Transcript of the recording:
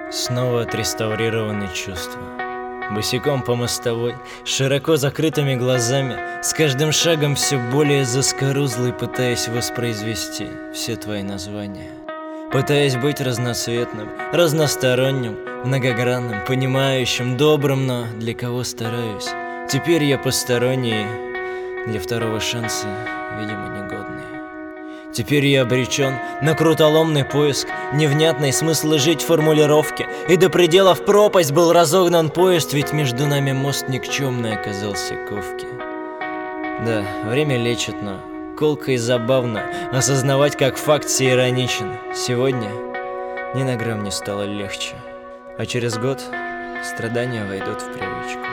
Снова отреставрированы чувства. Босиком по мостовой, с широко закрытыми глазами, с каждым шагом все более заскорузлый, пытаясь воспроизвести все твои названия. Пытаясь быть разноцветным, разносторонним, многогранным, понимающим, добрым, но для кого стараюсь. Теперь я посторонний, для второго шанса, видимо, негодный. Теперь я обречен на крутоломный поиск невнятной смысла жить формулировки, и до предела в пропасть был разогнан поезд, ведь между нами мост никчемный оказался ковки. Да, время лечит, но колко и забавно осознавать, как факт сей ироничен. Сегодня ни на грамм не стало легче, а через год страдания войдут в привычку.